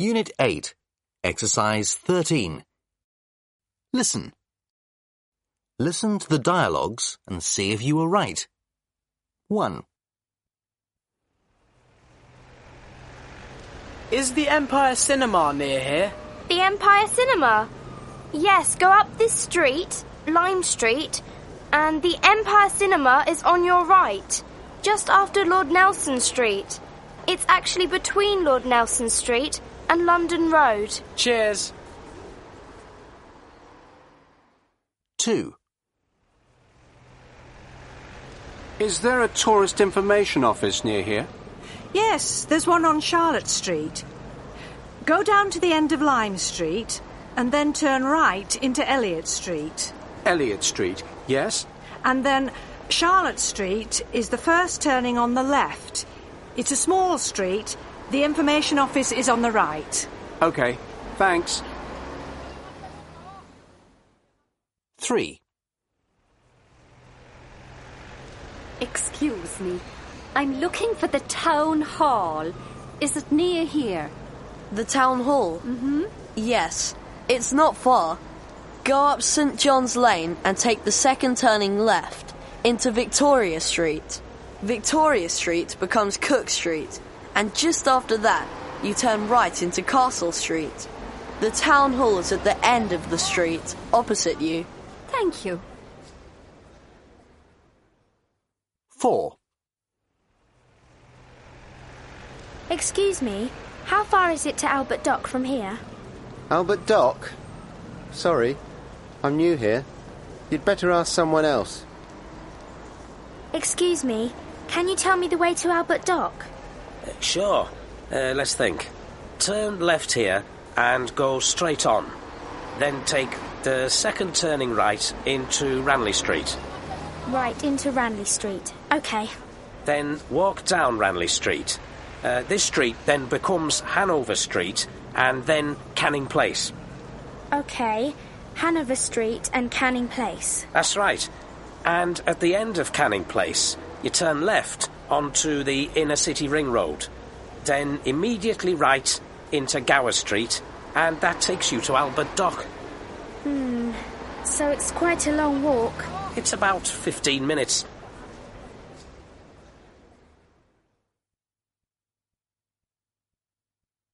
Unit 8, Exercise 13. Listen. Listen to the dialogues and see if you were right. 1. Is the Empire Cinema near here? The Empire Cinema? Yes, go up this street, Lime Street, and the Empire Cinema is on your right, just after Lord Nelson Street. It's actually between Lord Nelson Street and London Road. Cheers. 2. Is there a tourist information office near here? Yes, there's one on Charlotte Street. Go down to the end of Lime Street and then turn right into Elliot Street. Elliot Street, yes? And then Charlotte Street is the first turning on the left. It's a small street. The information office is on the right. OK, thanks. 3. Excuse me. I'm looking for the town hall. Is it near here? The town hall? Mm-hmm. Yes. It's not far. Go up St. John's Lane and take the second turning left into Victoria Street. Victoria Street becomes Cook Street, and just after that, you turn right into Castle Street. The town hall is at the end of the street, opposite you. Thank you. 4. Excuse me, how far is it to Albert Dock from here? Albert Dock? Sorry, I'm new here. You'd better ask someone else. Excuse me, can you tell me the way to Albert Dock? Sure. Let's think. Turn left here and go straight on. Then take the second turning right into Ranelagh Street. Right, into Ranelagh Street. OK. Then walk down Ranelagh Street. This street then becomes Hanover Street and then Canning Place. OK. Hanover Street and Canning Place. That's right. And at the end of Canning Place, you turn left onto the Inner City Ring Road. Then immediately right into Gower Street, and that takes you to Albert Dock. So it's quite a long walk. It's about 15 minutes.